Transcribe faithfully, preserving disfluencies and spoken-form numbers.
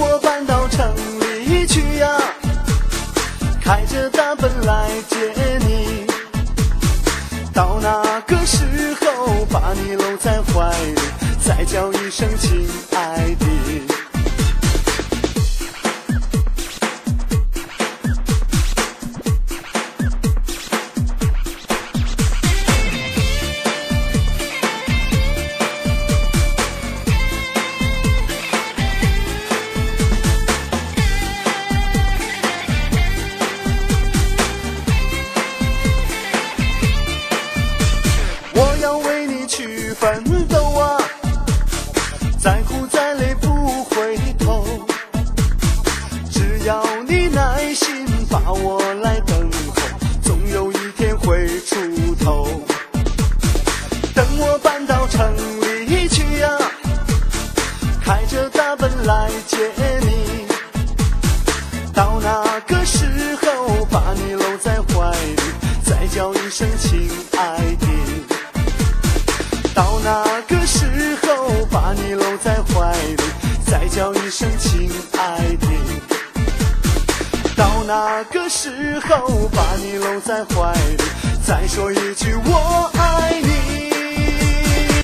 我搬到城里去呀，开着大奔来接你。到那个时候把你搂在怀里，再叫一声亲爱的。我要为你去奋斗啊，再苦再累不回头，只要你耐心把我来等候，总有一天会出头。等我搬到城里去呀，开着大奔来接你。到那个时候把你搂在怀里，再叫一声亲爱的。到那个时候把你搂在怀里，再叫一声亲爱的。到那个时候把你搂在怀里，再说一句我爱你。